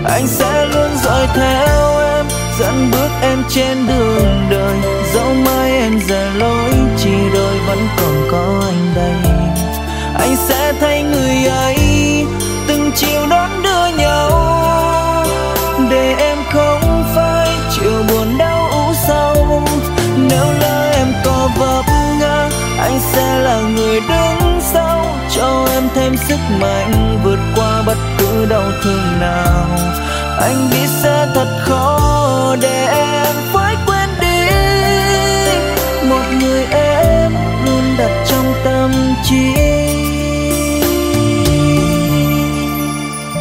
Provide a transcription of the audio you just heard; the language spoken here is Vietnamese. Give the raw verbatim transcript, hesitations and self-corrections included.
Anh sẽ luôn dõi theo em, dẫn bước em trên đường đời. Dẫu mai em rời lối, chỉ đôi vẫn còn có anh đây. Anh sẽ thay người ấy từng chiều đón đưa nhau, để em không phải chịu buồn đau u sầu. Nếu lỡ em có vấp ngã, anh sẽ là người đứng sau, cho em thêm sức mạnh vượt qua bất cứ đau thương nào. Anh biết sẽ thật khó